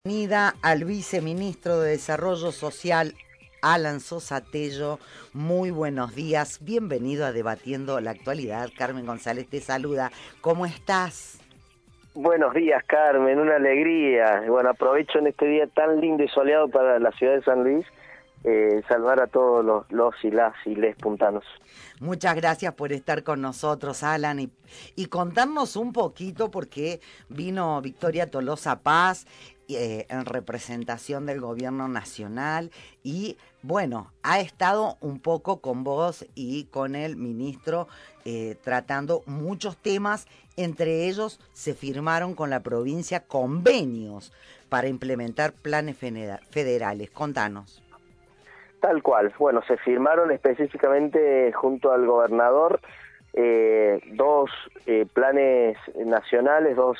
Bienvenida al viceministro de Desarrollo Social, Alan Sosa Tello. Muy buenos días, bienvenido a Debatiendo la Actualidad. Carmen González te saluda. ¿Cómo estás? Buenos días, Carmen, una alegría. Bueno, aprovecho en este día tan lindo y soleado para la ciudad de San Luis, saludar a todos los y les puntanos. Muchas gracias por estar con nosotros, Alan, y contarnos un poquito porque vino Victoria Tolosa Paz en representación del gobierno nacional y, bueno, ha estado un poco con vos y con el ministro tratando muchos temas. Entre ellos se firmaron con la provincia convenios para implementar planes federales. Contanos. Tal cual. Bueno, se firmaron específicamente junto al gobernador dos planes nacionales, dos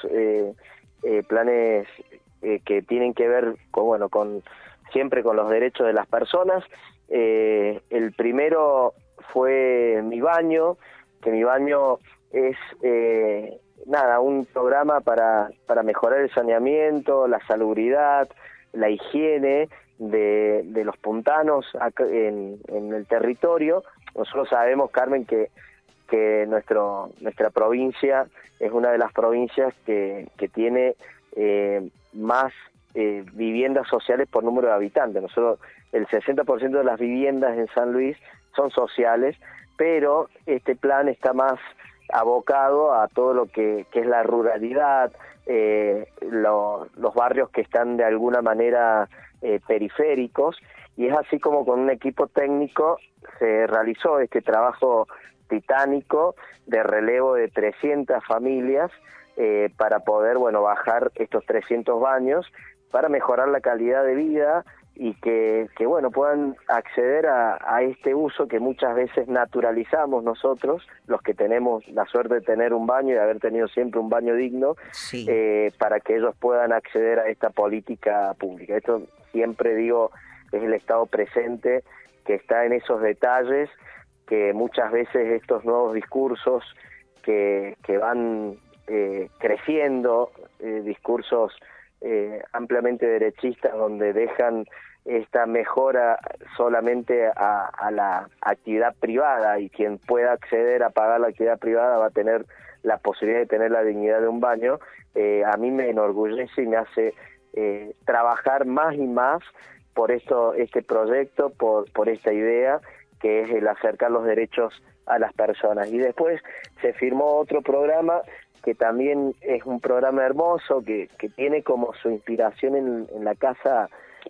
planes que tienen que ver con, bueno, siempre con los derechos de las personas. El primero fue Mi Baño, que Mi Baño es un programa para mejorar el saneamiento, la salubridad, la higiene de los puntanos acá en el territorio. Nosotros sabemos, Carmen, que nuestra provincia es una de las provincias que tiene más viviendas sociales por número de habitantes. Nosotros, el 60% de las viviendas en San Luis son sociales, pero este plan está más abocado a todo lo que es la ruralidad, los barrios que están de alguna manera periféricos, y es así como con un equipo técnico se realizó este trabajo titánico de relevo de 300 familias para poder, bajar estos 300 baños para mejorar la calidad de vida y que puedan acceder a este uso que muchas veces naturalizamos nosotros, los que tenemos la suerte de tener un baño y de haber tenido siempre un baño digno, Sí. para que ellos puedan acceder a esta política pública. Esto, siempre digo, es el Estado presente que está en esos detalles, que muchas veces estos nuevos discursos que van creciendo, discursos ampliamente derechistas, donde dejan esta mejora solamente a la actividad privada, y quien pueda acceder a pagar la actividad privada va a tener la posibilidad de tener la dignidad de un baño. A mí me enorgullece y me hace trabajar más y más por este proyecto, por esta idea que es el acercar los derechos a las personas. Y después se firmó otro programa que también es un programa hermoso, que tiene como su inspiración en la casa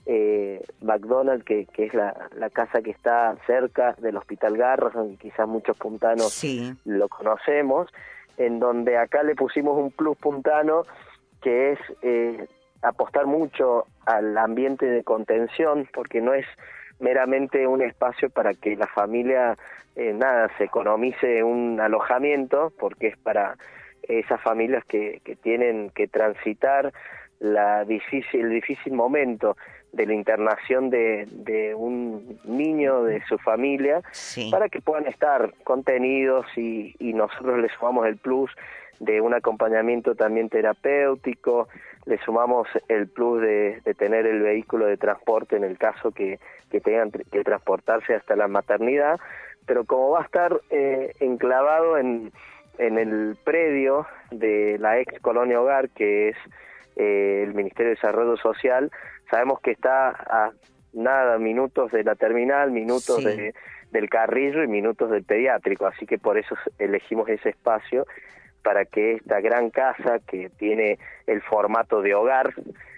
McDonald's, que es la casa que está cerca del Hospital Garrahan, donde quizás muchos puntanos Sí. lo conocemos, en donde acá le pusimos un plus puntano, que es apostar mucho al ambiente de contención, porque no es meramente un espacio para que la familia se economice un alojamiento, porque es para esas familias que tienen que transitar el difícil momento de la internación de un niño de su familia, Sí. para que puedan estar contenidos, y nosotros les sumamos el plus de un acompañamiento también terapéutico, le sumamos el plus de tener el vehículo de transporte en el caso que tengan que transportarse hasta la maternidad, pero como va a estar enclavado en el predio de la ex Colonia Hogar, que es el Ministerio de Desarrollo Social, sabemos que está a minutos de la terminal, minutos Sí. del Carrillo y minutos del pediátrico, así que por eso elegimos ese espacio, para que esta gran casa, que tiene el formato de hogar,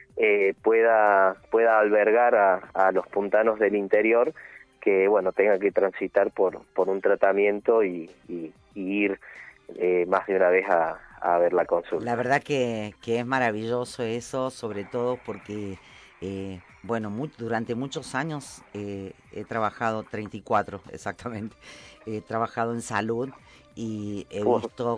pueda albergar a los puntanos del interior que tengan que transitar por un tratamiento y ir más de una vez a ver la consulta. La verdad que es maravilloso eso, sobre todo porque, durante muchos años he trabajado, 34 exactamente, he trabajado en salud y he Bueno, visto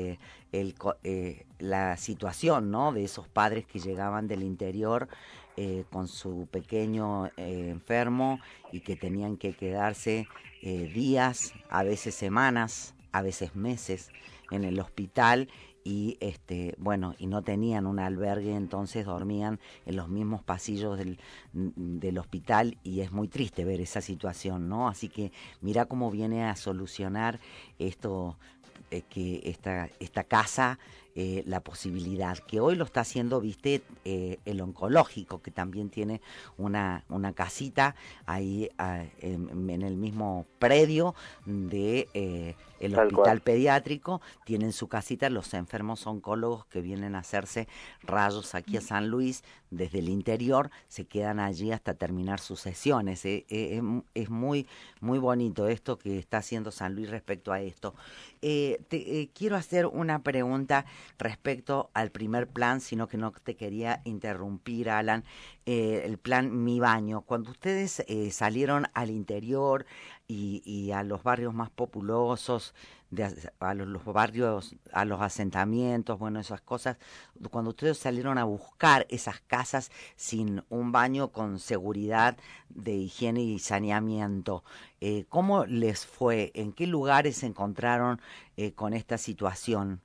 la situación, ¿no?, de esos padres que llegaban del interior con su pequeño enfermo y que tenían que quedarse días, a veces semanas, a veces meses en el hospital, y bueno, y no tenían un albergue, entonces dormían en los mismos pasillos del hospital, y es muy triste ver esa situación, ¿no? Así que mira cómo viene a solucionar esto, que esta casa, la posibilidad que hoy lo está haciendo, viste, el oncológico, que también tiene una casita ahí en el mismo predio de el Tal cual. hospital pediátrico. Tienen su casita los enfermos oncólogos que vienen a hacerse rayos aquí a San Luis desde el interior, se quedan allí hasta terminar sus sesiones. Es muy, muy bonito esto que está haciendo San Luis respecto a esto. Quiero hacer una pregunta respecto al primer plan, sino que no te quería interrumpir, Alan. El plan Mi Baño, cuando ustedes salieron al interior y a los barrios más populosos, a los barrios, a los asentamientos, bueno, esas cosas, cuando ustedes salieron a buscar esas casas sin un baño con seguridad de higiene y saneamiento, ¿cómo les fue? ¿En qué lugares se encontraron con esta situación?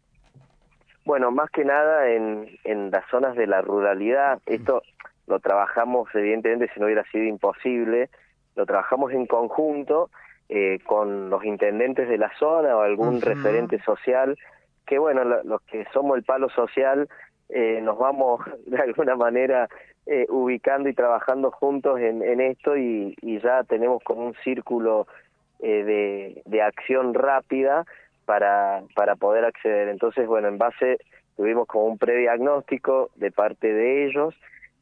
Bueno, más que nada en las zonas de la ruralidad. Esto lo trabajamos, evidentemente, si no hubiera sido imposible, lo trabajamos en conjunto con los intendentes de la zona o algún Uh-huh. referente social, que bueno, los que somos el palo social, nos vamos de alguna manera ubicando y trabajando juntos en esto, y ya tenemos como un círculo de acción rápida para poder acceder. Entonces, bueno, en base tuvimos como un prediagnóstico de parte de ellos,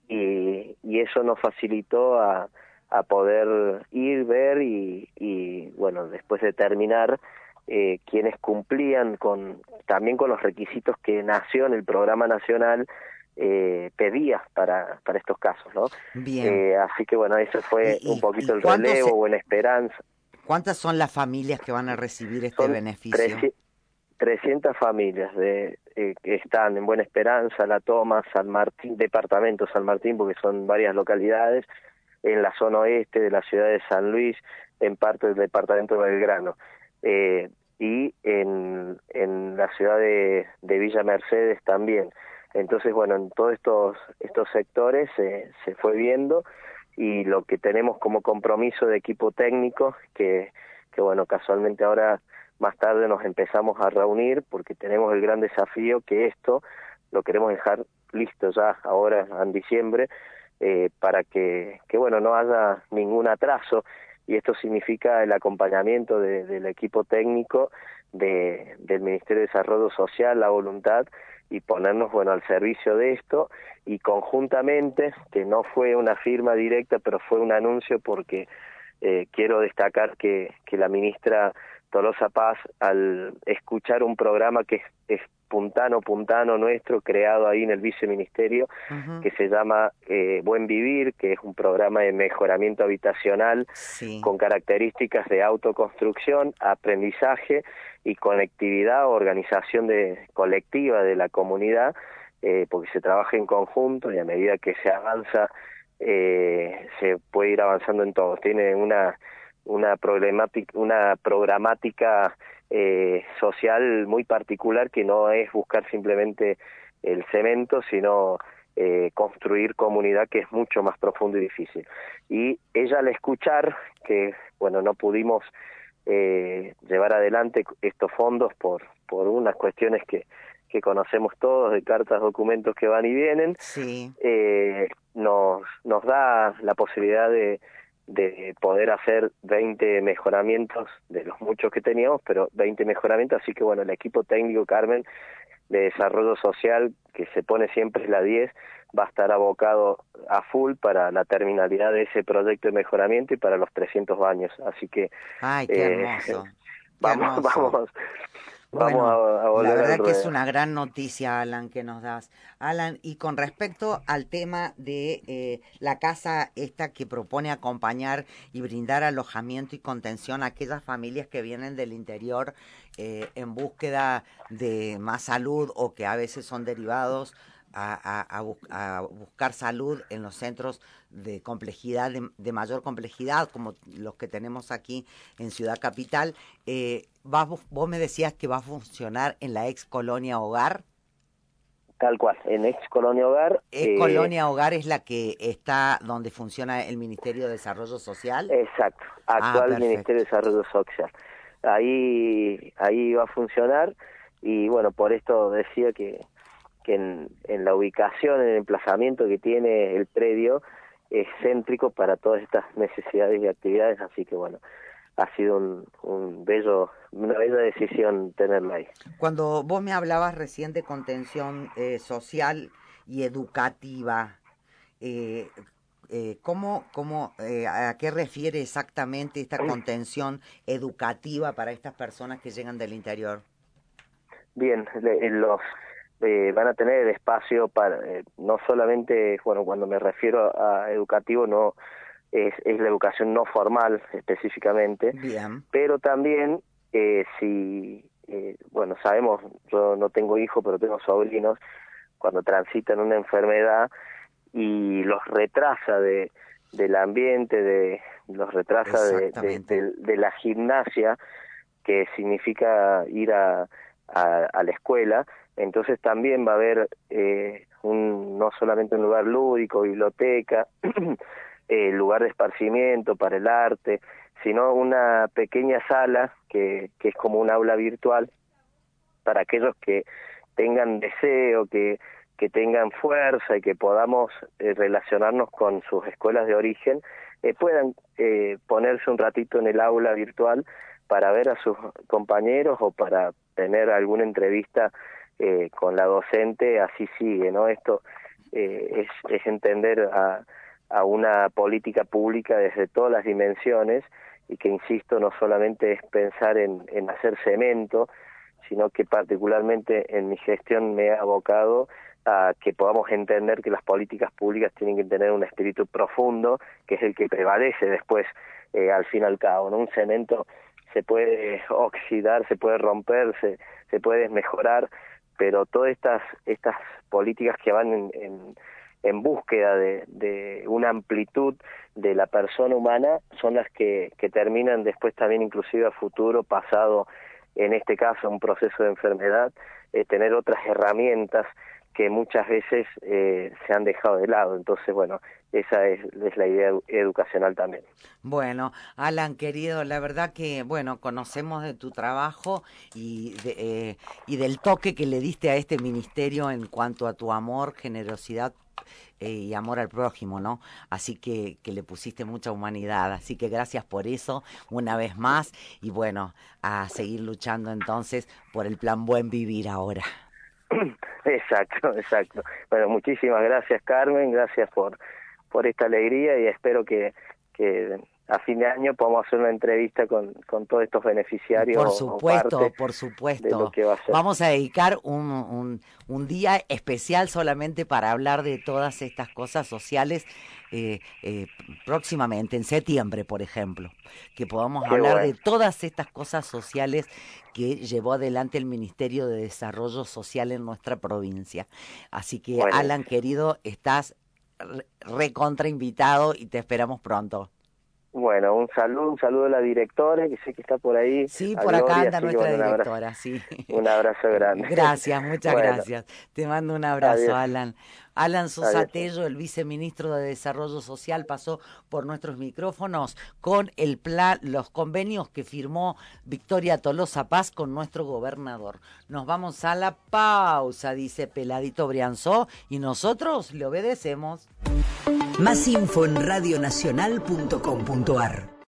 y eso nos facilitó a poder ir, ver y bueno, después determinar quienes cumplían también con los requisitos que Nación, el programa nacional, pedía para estos casos, ¿no? Bien. Así que bueno, ese fue un ¿Y poquito el relevo, Buena Esperanza. cuántas son las familias que van a recibir este Son beneficio? 300 familias que están en Buena Esperanza, La Toma, San Martín, departamento San Martín, porque son varias localidades, en la zona oeste de la ciudad de San Luis, en parte del departamento de Belgrano, y en la ciudad de Villa Mercedes también. Entonces, bueno, en todos estos sectores se fue viendo, y lo que tenemos como compromiso de equipo técnico, que bueno, casualmente ahora más tarde nos empezamos a reunir, porque tenemos el gran desafío que esto lo queremos dejar listo ya ahora en diciembre, para que bueno, no haya ningún atraso, y esto significa el acompañamiento del equipo técnico del Ministerio de Desarrollo Social, la voluntad, y ponernos bueno al servicio de esto, y conjuntamente, que no fue una firma directa, pero fue un anuncio, porque quiero destacar que la ministra Tolosa Paz, al escuchar un programa que es puntano nuestro, creado ahí en el viceministerio, Ujú. que se llama Buen Vivir, que es un programa de mejoramiento habitacional Sí. con características de autoconstrucción, aprendizaje y conectividad, organización colectiva de la comunidad, porque se trabaja en conjunto, y a medida que se avanza, se puede ir avanzando en todo. Tiene una programática social muy particular, que no es buscar simplemente el cemento, sino construir comunidad, que es mucho más profundo y difícil. Y ella, al escuchar que bueno, no pudimos llevar adelante estos fondos por unas cuestiones que conocemos todos, de cartas, documentos que van y vienen, Sí. nos da la posibilidad de poder hacer 20 mejoramientos de los muchos que teníamos, pero 20 mejoramientos. Así que bueno, el equipo técnico, Carmen, de desarrollo social, que se pone siempre la 10, va a estar abocado a full para la terminalidad de ese proyecto de mejoramiento y para los 300 baños. Así que Ay, qué eh, hermoso. Qué vamos hermoso. vamos Bueno, a la volver al verdad que es ruedo. una gran noticia, Alan, que nos das. Alan, y con respecto al tema de la casa esta que propone acompañar y brindar alojamiento y contención a aquellas familias que vienen del interior en búsqueda de más salud, o que a veces son derivados a buscar salud en los centros de complejidad, de mayor complejidad, como los que tenemos aquí en Ciudad Capital. Vos me decías que va a funcionar en la ex Colonia Hogar. Tal cual, en ex Colonia Hogar. Colonia Hogar es la que está donde funciona el Ministerio de Desarrollo Social. Exacto, actual Ministerio de Desarrollo Social. Ahí va a funcionar, y bueno, por esto decía que en la ubicación, en el emplazamiento que tiene el predio, es céntrico para todas estas necesidades y actividades, así que bueno, ha sido una bella decisión tenerla ahí. Cuando vos me hablabas recién de contención social y educativa, ¿a qué refiere exactamente esta contención educativa para estas personas que llegan del interior? Bien, van a tener espacio para, no solamente, bueno, cuando me refiero a educativo, no es la educación no formal específicamente. Bien. Pero también, bueno, sabemos, yo no tengo hijos, pero tengo sobrinos, cuando transitan una enfermedad y los retrasa del ambiente, los retrasa de la gimnasia, que significa ir a la escuela, entonces también va a haber no solamente un lugar lúdico, biblioteca, lugar de esparcimiento para el arte, sino una pequeña sala que es como un aula virtual para aquellos que tengan deseo, que tengan fuerza y que podamos relacionarnos con sus escuelas de origen, puedan ponerse un ratito en el aula virtual para ver a sus compañeros o para tener alguna entrevista con la docente. Así sigue, ¿no? Esto es entender a una política pública desde todas las dimensiones, y que, insisto, no solamente es pensar en hacer cemento, sino que particularmente en mi gestión me he abocado a que podamos entender que las políticas públicas tienen que tener un espíritu profundo, que es el que prevalece después, al fin y al cabo, ¿no? Un cemento se puede oxidar, se puede romper, se puede desmejorar, pero todas estas políticas que van en búsqueda de una amplitud de la persona humana son las que terminan después también, inclusive a futuro, pasado, en este caso, un proceso de enfermedad, tener otras herramientas que muchas veces se han dejado de lado. Entonces, bueno, esa es la idea educacional también. Bueno, Alan, querido, la verdad que, bueno, conocemos de tu trabajo y del toque que le diste a este ministerio en cuanto a tu amor, generosidad y amor al prójimo, ¿no? Así que le pusiste mucha humanidad, así que gracias por eso una vez más, y bueno, a seguir luchando entonces por el plan Buen Vivir ahora. Exacto. Bueno, muchísimas gracias, Carmen, gracias por esta alegría, y espero que a fin de año podamos hacer una entrevista con todos estos beneficiarios. Por supuesto. De lo que va a ser. Vamos a dedicar un día especial solamente para hablar de todas estas cosas sociales próximamente, en septiembre, por ejemplo, que podamos hablar de todas estas cosas sociales que llevó adelante el Ministerio de Desarrollo Social en nuestra provincia. Así que, bueno, Alan, querido, estás recontra invitado y te esperamos pronto. Bueno, un saludo a la directora, que sé que está por ahí. Sí, por acá anda nuestra directora, sí. Un abrazo grande. Gracias, muchas gracias. Te mando un abrazo, adiós. Alan Sosatello, el viceministro de Desarrollo Social, pasó por nuestros micrófonos con el plan, los convenios que firmó Victoria Tolosa Paz con nuestro gobernador. Nos vamos a la pausa, dice Peladito Brianzó, y nosotros le obedecemos. Más info en radionacional.com.ar.